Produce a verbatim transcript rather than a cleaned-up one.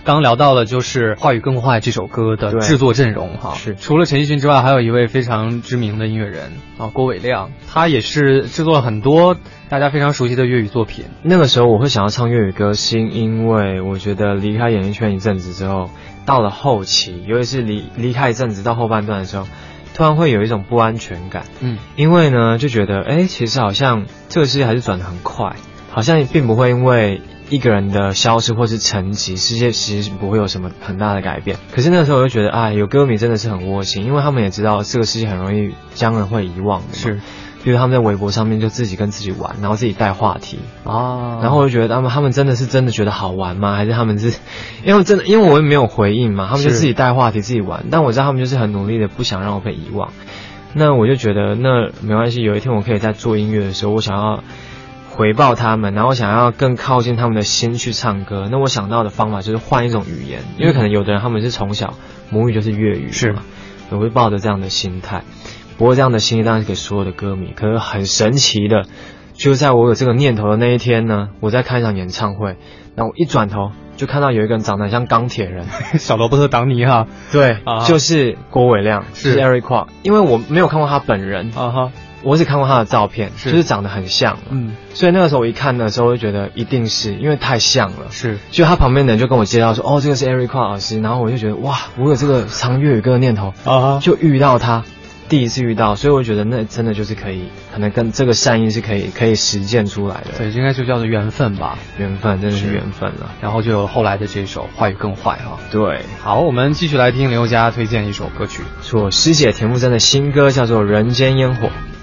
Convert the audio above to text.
刚刚聊到的就是《话语更坏》这首歌的制作阵容哈， 是除了陈奕迅之外，还有一位非常知名的音乐人啊，郭伟亮，他也是制作了很多大家非常熟悉的粤语作品。 那个时候我会想要唱粤语歌，是因为我觉得离开演艺圈一阵子之后，到了后期，尤其是离离开一阵子到后半段的时候，突然会有一种不安全感。嗯，因为呢就觉得，哎，其实好像这个世界还是转得很快，好像并不会因为一个人的消失或是沉寂，世界其实不会有什么很大的改变。可是那个时候我就觉得，哎，有歌迷真的是很窝心，因为他们也知道这个世界很容易将人会遗忘的嘛。 是。 比如他们在微博上面就自己跟自己玩，然后自己带话题啊， 然后我就觉得他们他们真的是真的觉得好玩吗？还是他们是因为真的因为我也没有回应嘛，他们就自己带话题自己玩，但我知道他们就是很努力的不想让我被遗忘。那我就觉得那没关系，有一天我可以在做音乐的时候，我想要回报他们，然后想要更靠近他们的心去唱歌。那我想到的方法就是换一种语言，因为可能有的人他们是从小母语就是粤语，是，我会抱着这样的心态。不过这样的心意当然是给所有的歌迷，可是很神奇的，就在我有这个念头的那一天呢，我在看一场演唱会，然后我一转头就看到有一个人长得很像钢铁人， 小罗伯特·唐尼哈， 对，啊、就是郭伟亮，是 Eric Kwok， 因为我没有看过他本人啊哈。我只看过他的照片，是就是长得很像，嗯，所以那个时候我一看的时候，就觉得一定是因为太像了，是，就他旁边的人就跟我介绍说，哦，这个是 Eric Kwok 老师，然后我就觉得哇，我有这个唱粤语歌的念头啊，就遇到他。第一次遇到，所以我觉得那真的就是可以，可能跟这个善意是可以可以实践出来的。 对，应该就叫做缘分吧， 缘分真的是缘分了。 然后就有后来的这首《话语更坏》哈。 对， 好，我们继续来听林宥嘉推荐一首歌曲， 是我师姐田馥甄的新歌，叫做《人间烟火》。